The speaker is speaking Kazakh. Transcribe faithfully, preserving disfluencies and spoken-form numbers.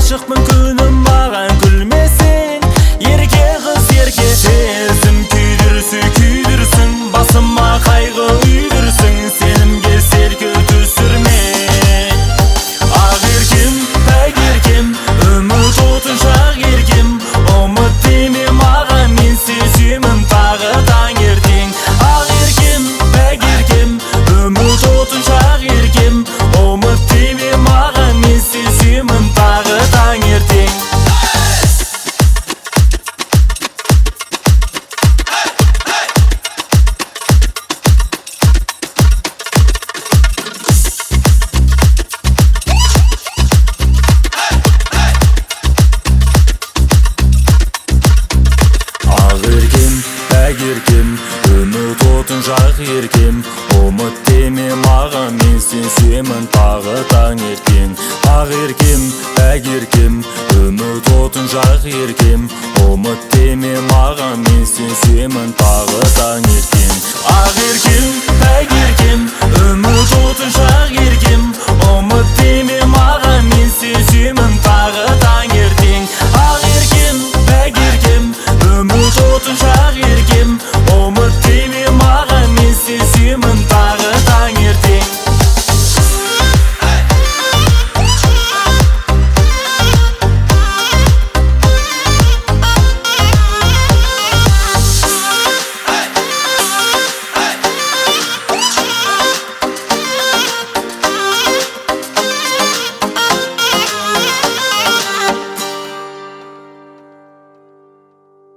Aşıkмын күнім маған күлмесең, ерке қыз ерке. Сезім күйдірсі күйдірсің, басыма қайғы үйдірсің, сенімге селкі түсірме. Ақ еркем, пәк еркем, үміт отын шақ еркем, ұмыт деме маған, мен сеземін тағы таңертең. Ақ еркем, пәк еркем, үміт отын шақ еркем, ұмыт деме маған, мен сеземін тағы таңертең. Еркем, үміт отын жақ еркем, ұмыт деме маған, мен сенсемін тағы таңертең. Ақ еркем, пәк еркем, үміт отын жақ еркем, ұмыт деме маған, мен сенсемін тағы таңертең. Ақ еркем, пәк еркем, үміт отын жақ еркем, ұмыт деме маған, мен сенсемін тағы таңертең. Ақ еркем, пәк еркем, үміт отын жақ еркем, ұмыт деме маған, мен сеземін тағы